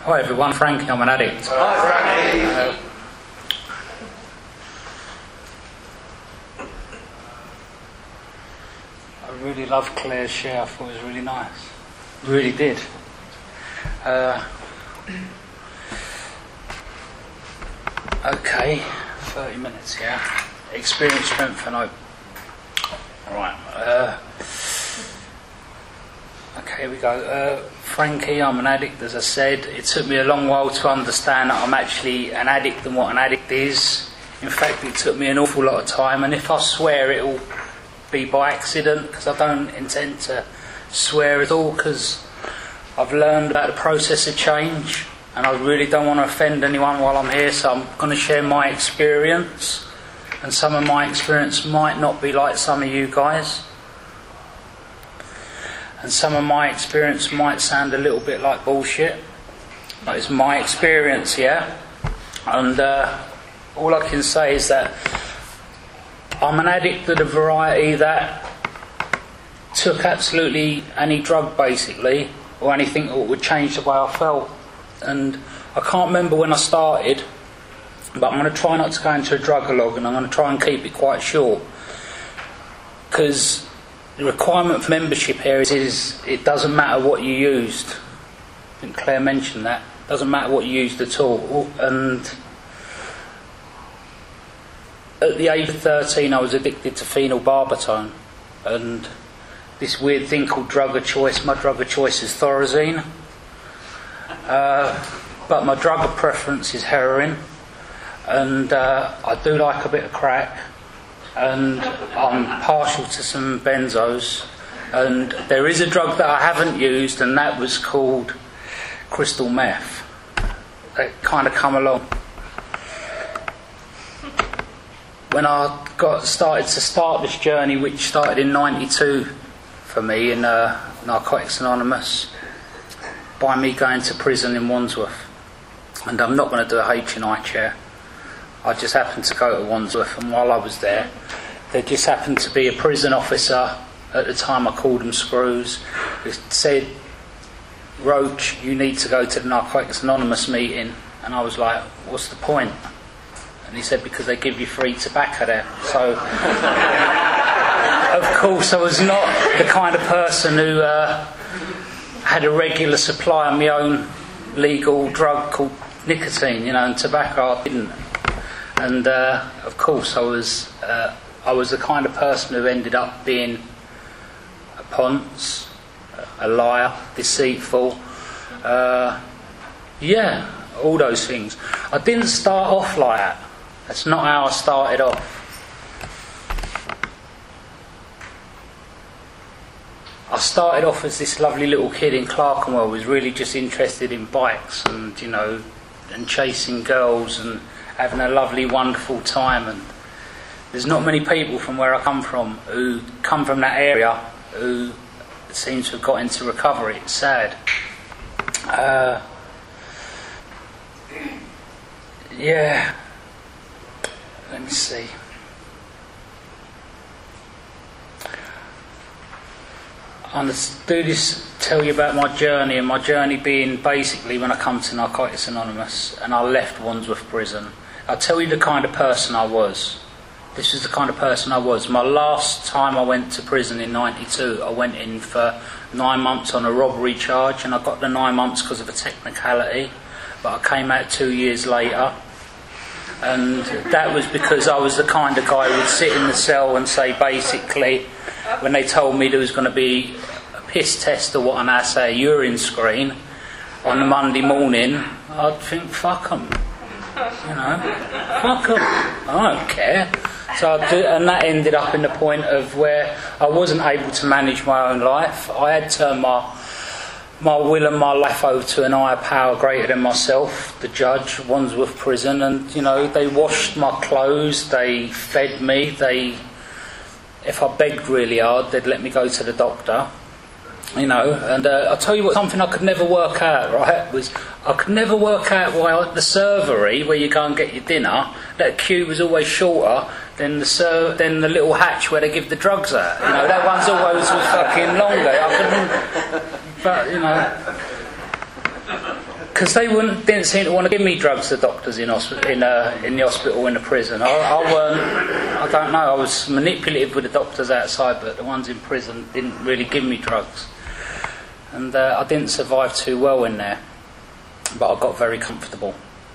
Hi everyone, Frankie, I'm an addict. Hi, Frankie. I really loved Claire's share. I thought it was really nice. Really did. Okay, 30 minutes, yeah. Experience, strength and hope. Alright, okay, here we go. Frankie, I'm an addict, as I said. It took me a long while to understand that I'm actually an addict and what an addict is. In fact, it took me an awful lot of time, and if I swear, it'll be by accident, because I don't intend to swear at all, because I've learned about the process of change, and I really don't want to offend anyone while I'm here, so I'm going to share my experience, and some of my experience might not be like some of you guys. And some of my experience might sound a little bit like bullshit, but it's my experience, yeah? And all I can say is that I'm an addict of the variety that took absolutely any drug, basically, or anything that would change the way I felt. And I can't remember when I started, but I'm going to try not to go into a drug-a-log, and I'm going to try and keep it quite short, because the requirement for membership here is it doesn't matter what you used. I think Claire mentioned that. It doesn't matter what you used at all. And at the age of 13 I was addicted to phenylbarbital, and this weird thing called drug of choice. My drug of choice is Thorazine, but my drug of preference is heroin, and I do like a bit of crack, and I'm partial to some benzos, and there is a drug that I haven't used, and that was called crystal meth. It kind of come along when I started this journey, which started in '92 for me in Narcotics Anonymous, by me going to prison in Wandsworth. And I'm not going to do a H&I chair. I just happened to go to Wandsworth, and while I was there just happened to be a prison officer. At the time I called him Screws, who said, "Roach, you need to go to the Narcotics Anonymous meeting." And I was like, "What's the point?" And he said, "Because they give you free tobacco there." So of course I was not the kind of person who had a regular supply of my own legal drug called nicotine, and tobacco I didn't. And of course I was the kind of person who ended up being a ponce, a liar, deceitful, all those things. I didn't start off like that. That's not how I started off. I started off as this lovely little kid in Clerkenwell, was really just interested in bikes and and chasing girls and having a lovely, wonderful time. And there's not many people from where I come from who come from that area who seem to have got into recovery. It's sad. Let me see. I'm going to tell you about my journey, and my journey being basically when I come to Narcotics Anonymous and I left Wandsworth Prison. I'll tell you the kind of person I was. This is the kind of person I was. My last time I went to prison in '92, I went in for 9 months on a robbery charge, and I got the 9 months because of a technicality, but I came out 2 years later. And that was because I was the kind of guy who would sit in the cell and say, basically, when they told me there was going to be a piss test or what I now say, a urine screen on the Monday morning, I'd think, fuck them. Fuck them. I don't care. So I'd do, and that ended up in the point of where I wasn't able to manage my own life. I had turned my will and my life over to an higher power greater than myself, the judge, Wandsworth Prison, and they washed my clothes, they fed me, if I begged really hard, they'd let me go to the doctor, and I'll tell you what, something I could never work out, right, was I could never work out why at the servery, where you go and get your dinner, that queue was always shorter than the little hatch where they give the drugs out. That one's always fucking longer. I couldn't, but because they didn't seem to want to give me drugs, the doctors in the hospital, in the prison. I don't know, I was manipulative with the doctors outside, but the ones in prison didn't really give me drugs. And I didn't survive too well in there, but I got very comfortable.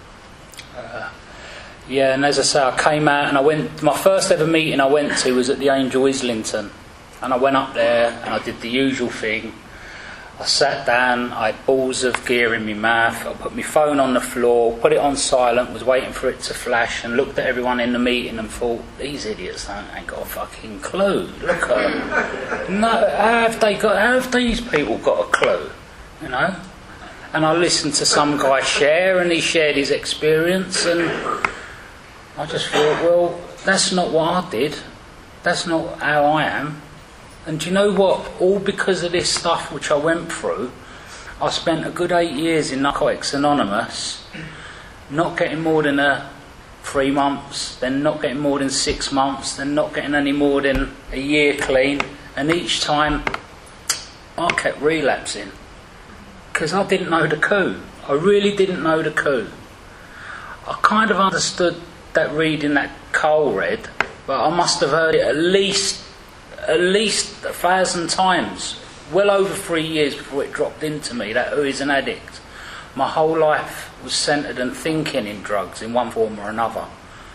Yeah, and as I say, I came out and my first ever meeting I went to was at the Angel Islington. And I went up there and I did the usual thing. I sat down, I had balls of gear in my mouth, I put my phone on the floor, put it on silent, was waiting for it to flash, and looked at everyone in the meeting and thought, these idiots ain't got a fucking clue. Look at them. No, how have these people got a clue? You know? And I listened to some guy share, and he shared his experience, and I just thought, well, that's not what I did. That's not how I am. And do you know what? All because of this stuff which I went through, I spent a good 8 years in Narcotics Anonymous, not getting more than 3 months, then not getting more than 6 months, then not getting any more than a year clean. And each time, I kept relapsing. Because I didn't know the coup. I really didn't know the coup. I kind of understood that reading that Cole read, but I must have heard it at least 1,000 times, well over 3 years before it dropped into me that who is an addict. My whole life was centred and thinking in drugs in one form or another.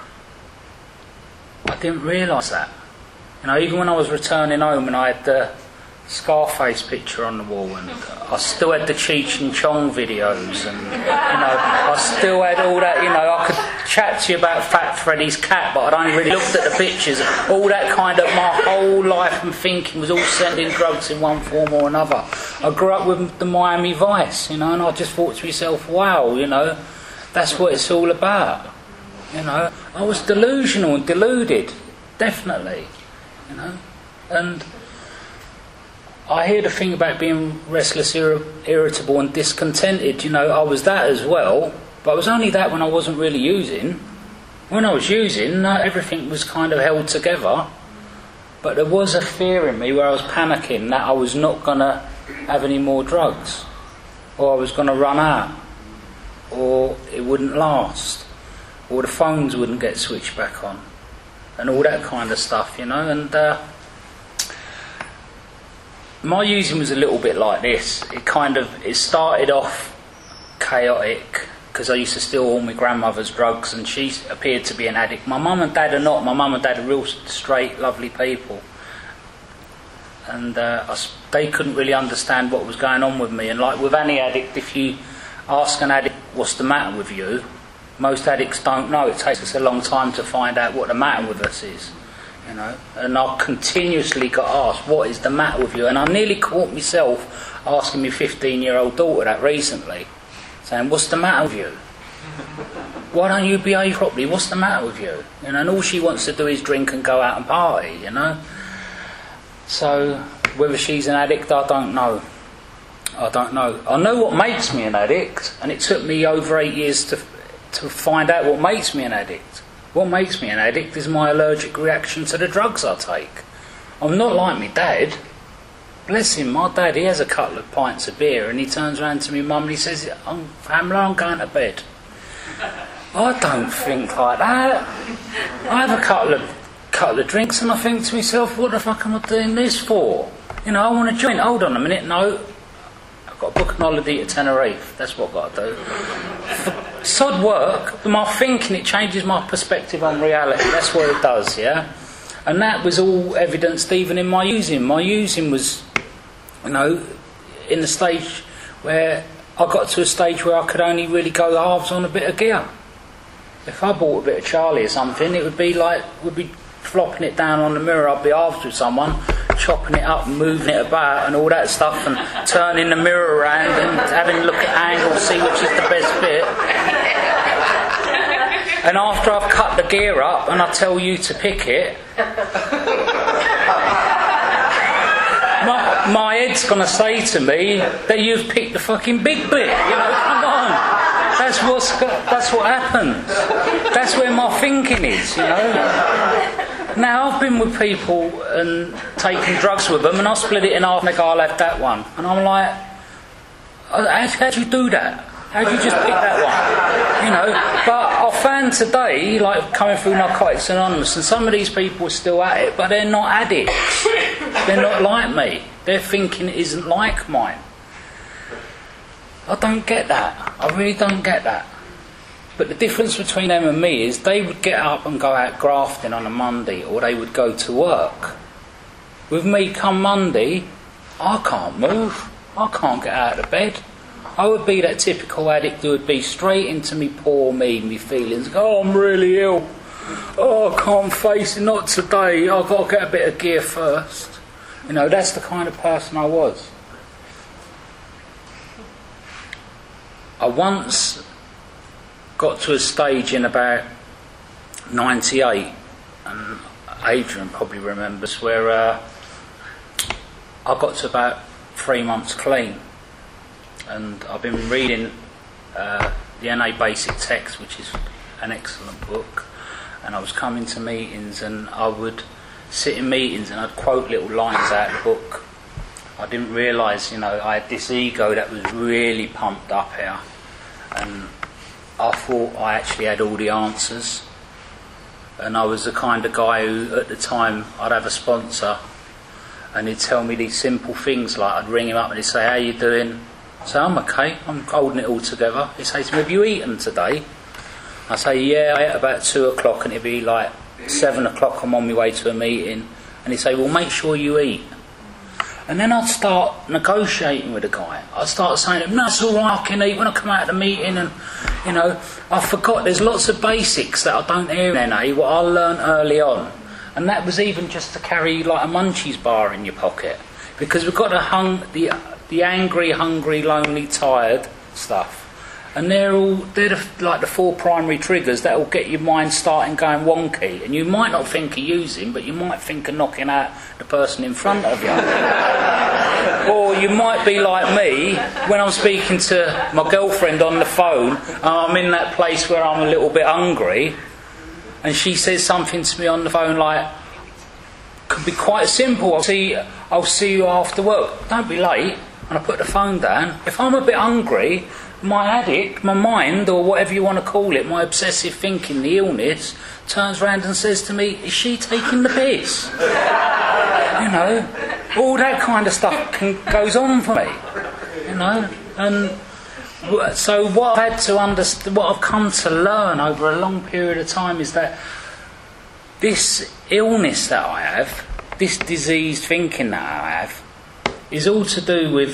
I didn't realise that. You know, even when I was returning home and I had the Scarface picture on the wall, and I still had the Cheech and Chong videos, and I still had all that. I could chat to you about Fat Freddy's cat, but I'd only really looked at the pictures. All that kind of my whole life and thinking was all sending drugs in one form or another. I grew up with the Miami Vice, and I just thought to myself, wow, that's what it's all about. I was delusional and deluded, definitely, and I hear the thing about being restless, irritable and discontented. I was that as well, but I was only that when I wasn't really using. When I was using, everything was kind of held together, but there was a fear in me where I was panicking that I was not going to have any more drugs, or I was going to run out, or it wouldn't last, or the phones wouldn't get switched back on, and all that kind of stuff, and my using was a little bit like this. It started off chaotic because I used to steal all my grandmother's drugs, and she appeared to be an addict. My mum and dad are not. My mum and dad are real straight, lovely people, and they couldn't really understand what was going on with me. And like with any addict, if you ask an addict what's the matter with you, most addicts don't know. It takes us a long time to find out what the matter with us is. And I continuously got asked, what is the matter with you? And I nearly caught myself asking my 15-year-old daughter that recently, saying, what's the matter with you? Why don't you behave properly? What's the matter with you? And all she wants to do is drink and go out and party, So, whether she's an addict, I don't know. I know what makes me an addict, and it took me over 8 years to find out what makes me an addict. What makes me an addict is my allergic reaction to the drugs I take. I'm not like my dad. Bless him, my dad, he has a couple of pints of beer and he turns around to me mum and he says, Pamela, I'm going to bed. I don't think like that. I have a couple of drinks and I think to myself, what the fuck am I doing this for? I want to join. Hold on a minute, no. I've got to book an holiday to Tenerife. That's what I've got to do. Sod work, my thinking, it changes my perspective on reality. That's what it does, yeah? And that was all evidenced even in my using. My using was, in the stage where I got to a stage where I could only really go halves on a bit of gear. If I bought a bit of Charlie or something, it would be like, we'd be flopping it down on the mirror, I'd be halves with someone, chopping it up and moving it about and all that stuff, and turning the mirror around and having a look at angles, see which is the best bit. And after I've cut the gear up and I tell you to pick it, my head's going to say to me that you've picked the fucking big bit. Come on. That's what happens. That's where my thinking is, Now, I've been with people and taken drugs with them, and I split it in half and they go, I'll have that one. And I'm like, how'd you do that? How do you just pick that one? You know, but I found today, like coming through Narcotics Anonymous, and some of these people are still at it, but they're not addicts. They're not like me. Their thinking isn't like mine. I don't get that. I really don't get that. But the difference between them and me is they would get up and go out grafting on a Monday, or they would go to work. With me, come Monday, I can't move. I can't get out of bed. I would be that typical addict who would be straight into me feelings. Oh, I'm really ill. Oh, I can't face it, not today. I've got to get a bit of gear first. You know, that's the kind of person I was. I once got to a stage in about 98, and Adrian probably remembers, where I got to about 3 months clean. And I've been reading the NA Basic Text, which is an excellent book, and I was coming to meetings, and I would sit in meetings and I'd quote little lines out of the book. I didn't realise, you know, I had this ego that was really pumped up here, and I thought I actually had all the answers. And I was the kind of guy who, at the time, I'd have a sponsor and he'd tell me these simple things, like I'd ring him up and he'd say, "How you doing?" I say, "I'm okay, I'm holding it all together." He'd say to me, "Have you eaten today?" I say, "Yeah, I ate about 2 o'clock," and it'd be like 7 o'clock, I'm on my way to a meeting, and he'd say, "Well, make sure you eat." And then I'd start negotiating with the guy. I'd start saying to him, "No, it's all right, I can eat when I come out of the meeting." And, you know, I forgot there's lots of basics that I don't hear in NA, what I learned early on. And that was even just to carry like a Munchies bar in your pocket. Because we've got the angry, hungry, lonely, tired stuff. And they're like the 4 primary triggers that will get your mind starting going wonky. And you might not think of using, but you might think of knocking out the person in front of you. Or you might be like me, when I'm speaking to my girlfriend on the phone, and I'm in that place where I'm a little bit hungry, and she says something to me on the phone like, could be quite simple, I'll see you after work. Don't be late. And I put the phone down. If I'm a bit hungry, my addict, my mind, or whatever you want to call it, my obsessive thinking, the illness, turns round and says to me, "Is she taking the piss?" You know, all that kind of stuff goes on for me. You know, and so what I've had to understand, what I've come to learn over a long period of time, is that this illness that I have, this diseased thinking that I have, is all to do with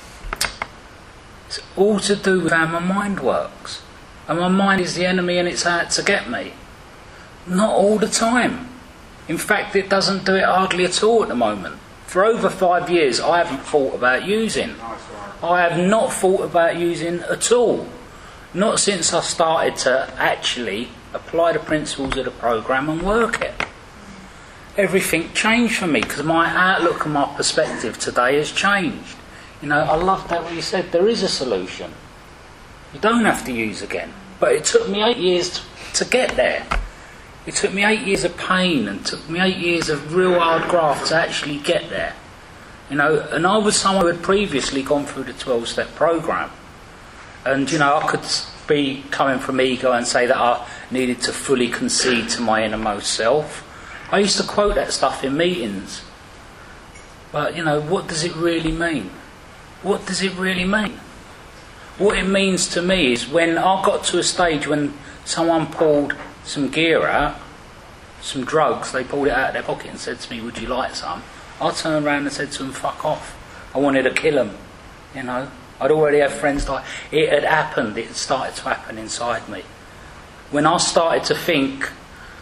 how my mind works. And my mind is the enemy and it's out to get me. Not all the time. In fact, it doesn't do it hardly at all at the moment. For over 5 years, I haven't thought about using. I have not thought about using at all. Not since I started to actually apply the principles of the programme and work it. Everything changed for me because my outlook and my perspective today has changed. You know, I love that what you said, there is a solution. You don't have to use again. But it took me 8 years to get there. It took me 8 years of pain and took me 8 years of real hard graft to actually get there. You know, and I was someone who had previously gone through the 12-step programme. And, you know, I could be coming from ego and say that I needed to fully concede to my innermost self. I used to quote that stuff in meetings. But, you know, what does it really mean? What does it really mean? What it means to me is when I got to a stage when someone pulled some gear out, some drugs, they pulled it out of their pocket and said to me, "Would you like some?" I turned around and said to them, "Fuck off." I wanted to kill them, you know. I'd already had friends like, it had happened, it had started to happen inside me. When I started to think,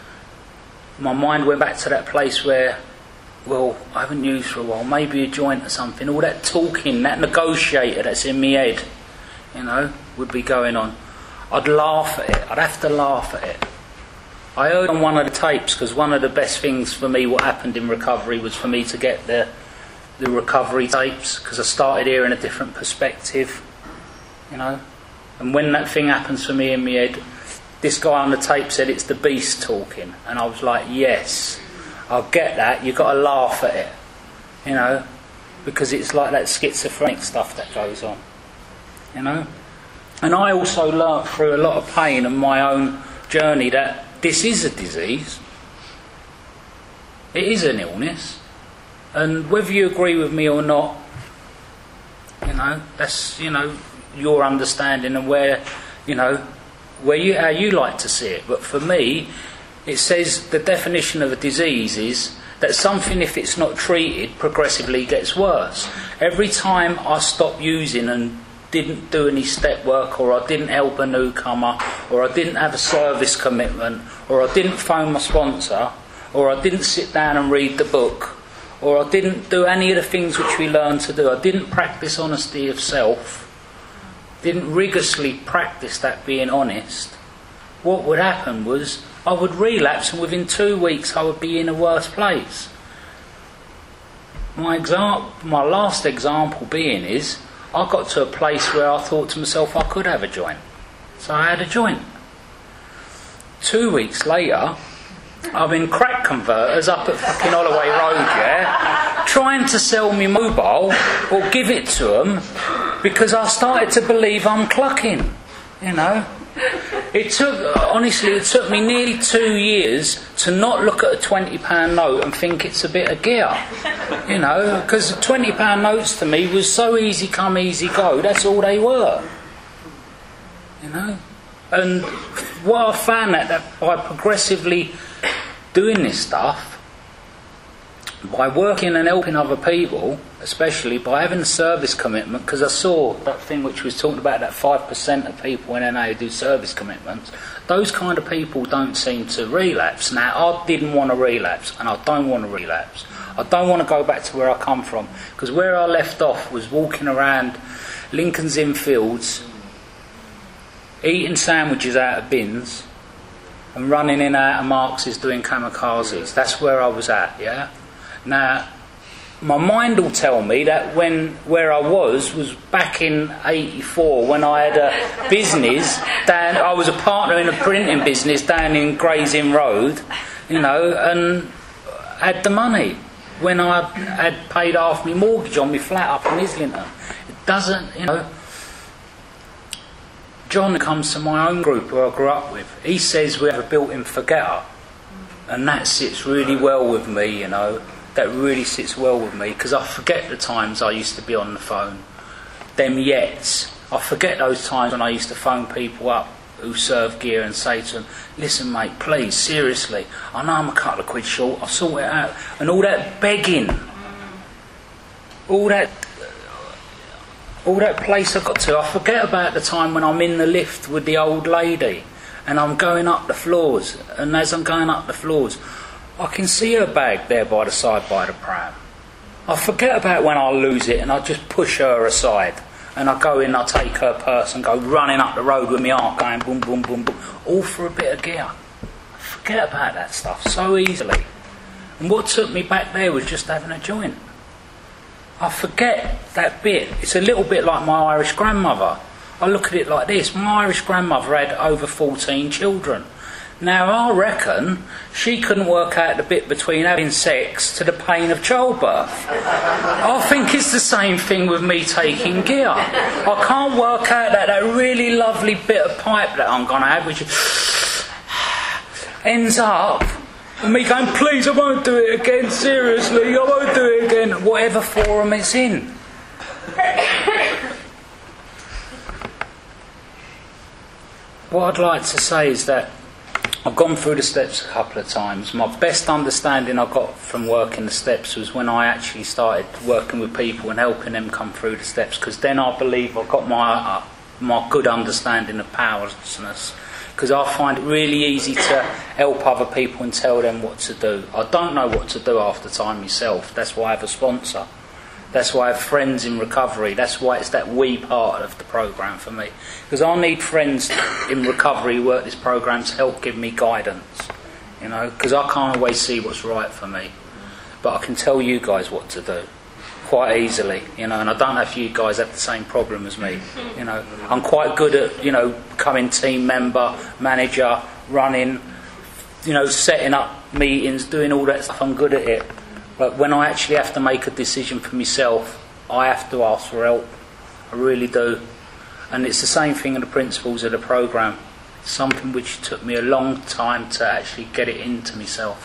my mind went back to that place where, well, I haven't used for a while, maybe a joint or something. All that talking, that negotiator that's in my head, you know, would be going on. I'd laugh at it. I'd have to laugh at it. I heard on one of the tapes, because one of the best things for me, what happened in recovery, was for me to get the recovery tapes, because I started hearing a different perspective, you know. And when that thing happens for me in my head, this guy on the tape said it's the beast talking. And I was like, yes, I'll get that. You've got to laugh at it, you know, because it's like that schizophrenic stuff that goes on, you know. And I also learnt through a lot of pain and my own journey that this is a disease. It is an illness. And whether you agree with me or not, that's, your understanding and where, how you like to see it. But for me, it says the definition of a disease is that something, if it's not treated, progressively gets worse. Every time I stopped using and didn't do any step work, or I didn't help a newcomer, or I didn't have a service commitment, or I didn't phone my sponsor, or I didn't sit down and read the book, or I didn't do any of the things which we learn to do, I didn't practice honesty of self, didn't rigorously practice that being honest, what would happen was I would relapse, and within 2 weeks I would be in a worse place. My last example being is, I got to a place where I thought to myself I could have a joint. So I had a joint. 2 weeks later, I'm in crack converters up at fucking Holloway Road, trying to sell me mobile or give it to them because I started to believe I'm clucking, It took me nearly 2 years to not look at a £20 note and think it's a bit of gear, because the £20 notes to me was so easy come, easy go, that's all they were, And what I found that by progressively doing this stuff, by working and helping other people, especially by having a service commitment, because I saw that thing which was talking about, that 5% of people in NA who do service commitments, those kind of people don't seem to relapse. Now, I didn't want to relapse, and I don't want to relapse. I don't want to go back to where I come from, because where I left off was walking around Lincoln's Inn Fields, eating sandwiches out of bins, and running in and out of Marx's doing kamikazes. That's where I was at, yeah? Now, my mind will tell me that where I was back in 84 when I had a business I was a partner in a printing business down in Gray's Inn Road, and had the money when I had paid half my mortgage on my flat up in Islington. It doesn't, John comes to my own group who I grew up with. He says we have a built-in forgetter, and that sits really well with me, That really sits well with me, because I forget the times I used to be on the phone. Them yets. I forget those times when I used to phone people up who serve gear and say to them, listen mate, please, seriously, I know I'm a couple of quid short, I'll sort it out. And all that begging, all that place I got to, I forget about the time when I'm in the lift with the old lady and I'm going up the floors, and as I'm going up the floors, I can see her bag there by the side by the pram. I forget about when I lose it and I just push her aside and I go in, I take her purse and go running up the road with my arm going boom, boom, boom, boom, all for a bit of gear. I forget about that stuff so easily. And what took me back there was just having a joint. I forget that bit. It's a little bit like my Irish grandmother. I look at it like this. My Irish grandmother had over 14 children. Now, I reckon she couldn't work out the bit between having sex to the pain of childbirth. I think it's the same thing with me taking gear. I can't work out that really lovely bit of pipe that I'm going to have, which ends up with me going, please, I won't do it again, seriously, I won't do it again, whatever forum it's in. What I'd like to say is that I've gone through the steps a couple of times. My best understanding I got from working the steps was when I actually started working with people and helping them come through the steps, because then I believe I've got my good understanding of powerlessness, because I find it really easy to help other people and tell them what to do. I don't know what to do half the time myself. That's why I have a sponsor. That's why I have friends in recovery. That's why it's that we part of the programme for me. Because I need friends in recovery who work this programme to help give me guidance. Because I can't always see what's right for me. But I can tell you guys what to do quite easily. And I don't know if you guys have the same problem as me. I'm quite good at, becoming team member, manager, running, setting up meetings, doing all that stuff. I'm good at it. But when I actually have to make a decision for myself, I have to ask for help. I really do. And it's the same thing in the principles of the programme. Something which took me a long time to actually get it into myself.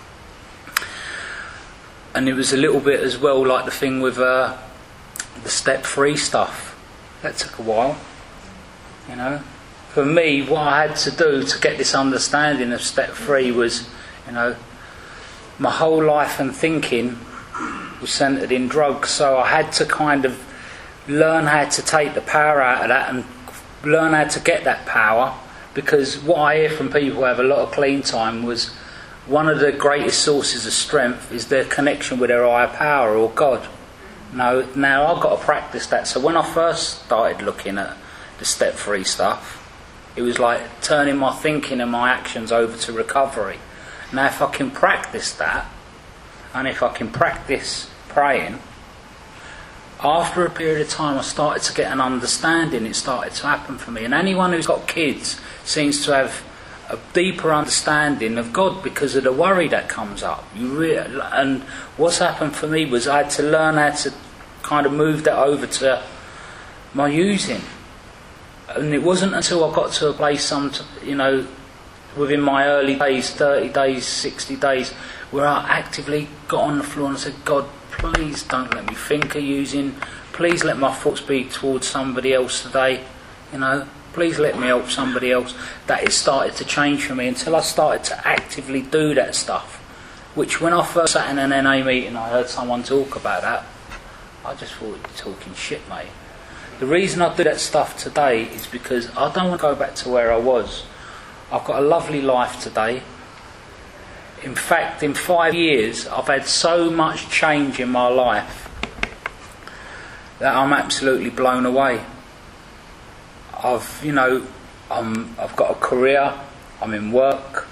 And it was a little bit as well like the thing with the step 3 stuff. That took a while, you know. For me, what I had to do to get this understanding of step 3 was, you know, my whole life and thinking was centred in drugs, so I had to kind of learn how to take the power out of that and learn how to get that power, because what I hear from people who have a lot of clean time was one of the greatest sources of strength is their connection with their higher power or God. Now I've got to practice that. So when I first started looking at the step 3 stuff, it was like turning my thinking and my actions over to recovery. Now if I can practice that, and if I can practice praying, after a period of time I started to get an understanding. It started to happen for me. And anyone who's got kids seems to have a deeper understanding of God because of the worry that comes up. And what's happened for me was I had to learn how to kind of move that over to my using. And it wasn't until I got to a place, within my early days, 30 days, 60 days, where I actively got on the floor and said, God, please don't let me think of using. Please let my thoughts be towards somebody else today. You know, please let me help somebody else. That it started to change for me until I started to actively do that stuff. Which when I first sat in an NA meeting, I heard someone talk about that. I just thought, you're talking shit, mate. The reason I do that stuff today is because I don't want to go back to where I was. I've got a lovely life today. In fact, in 5 years, I've had so much change in my life that I'm absolutely blown away. I've got a career. I'm in work.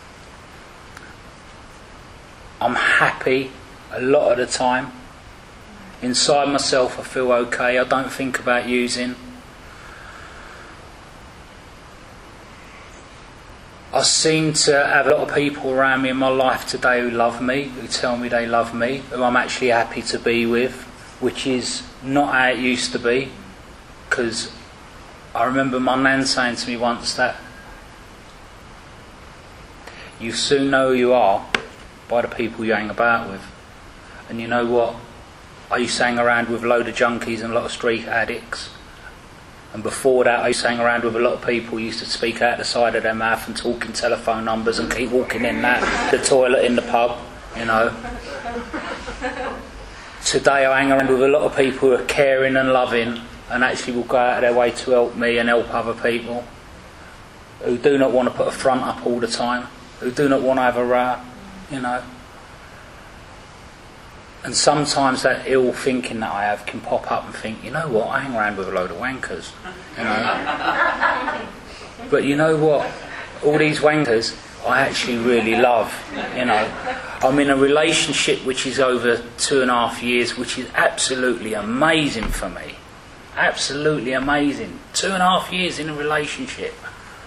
I'm happy a lot of the time. Inside myself, I feel okay. I don't think about using. I seem to have a lot of people around me in my life today who love me, who tell me they love me, who I'm actually happy to be with, which is not how it used to be. Because I remember my nan saying to me once that you soon know who you are by the people you hang about with. And you know what? I used to hang around with a load of junkies and a lot of street addicts. And before that, I used to hang around with a lot of people who used to speak out the side of their mouth and talk in telephone numbers and keep walking in the toilet in the pub, you know. Today I hang around with a lot of people who are caring and loving and actually will go out of their way to help me and help other people, who do not want to put a front up all the time, who do not want to have a row, you know. And sometimes that ill thinking that I have can pop up and think, you know what, I hang around with a load of wankers, you know. But you know what, all these wankers I actually really love, you know. I'm in a relationship which is over 2.5 years, which is absolutely amazing for me. Absolutely amazing. 2.5 years in a relationship.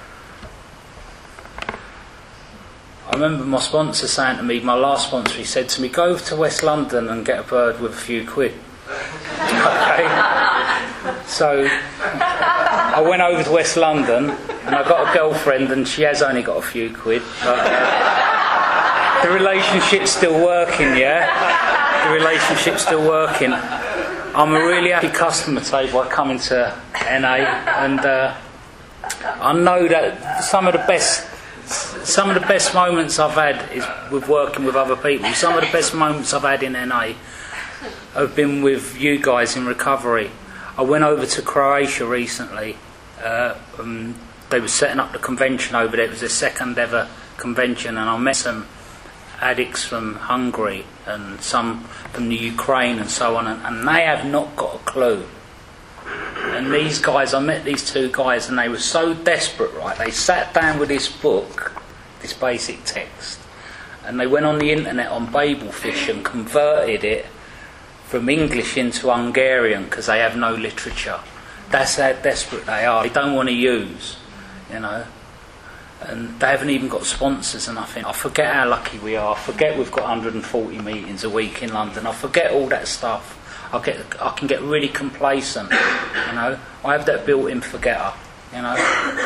I remember my sponsor saying to me, my last sponsor, he said to me, go to West London and get a bird with a few quid. Okay. So I went over to West London and I got a girlfriend and she has only got a few quid. But the relationship's still working, yeah? The relationship's still working. I'm a really happy customer today by coming to NA, and I know that some of the best moments I've had is with working with other people. Some of the best moments I've had in NA have been with you guys in recovery. I went over to Croatia recently. They were setting up the convention over there. It was their second ever convention, and I met some addicts from Hungary and some from the Ukraine and so on, and they have not got a clue. And these guys, I met these two guys and they were so desperate, right? They sat down with this book, this basic text, and they went on the internet on Babelfish and converted it from English into Hungarian because they have no literature. That's how desperate they are. They don't want to use, you know. And they haven't even got sponsors and nothing. I forget how lucky we are. I forget we've got 140 meetings a week in London. I forget all that stuff. I can get really complacent, you know. I have that built-in forgetter, you know.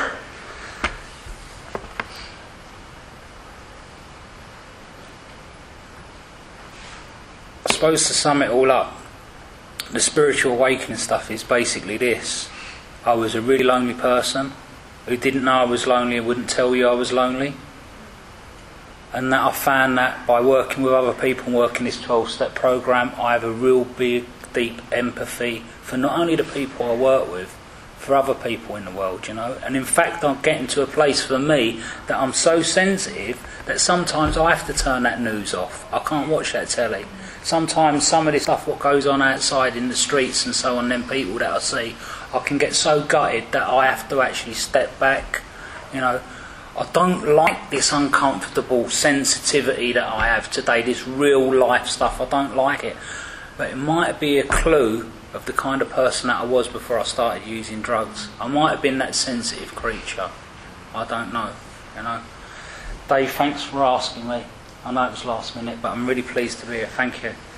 I suppose to sum it all up, the spiritual awakening stuff is basically this. I was a really lonely person who didn't know I was lonely and wouldn't tell you I was lonely. And that I found that by working with other people and working this 12-step program, I have a real big, deep empathy for not only the people I work with, for other people in the world, you know. And in fact, I'm getting to a place for me that I'm so sensitive that sometimes I have to turn that news off. I can't watch that telly. Sometimes some of this stuff what goes on outside in the streets and so on, them people that I see, I can get so gutted that I have to actually step back, you know. I don't like this uncomfortable sensitivity that I have today, this real life stuff. I don't like it. But it might be a clue of the kind of person that I was before I started using drugs. I might have been that sensitive creature. I don't know, you know. Dave, thanks for asking me. I know it was last minute, but I'm really pleased to be here. Thank you.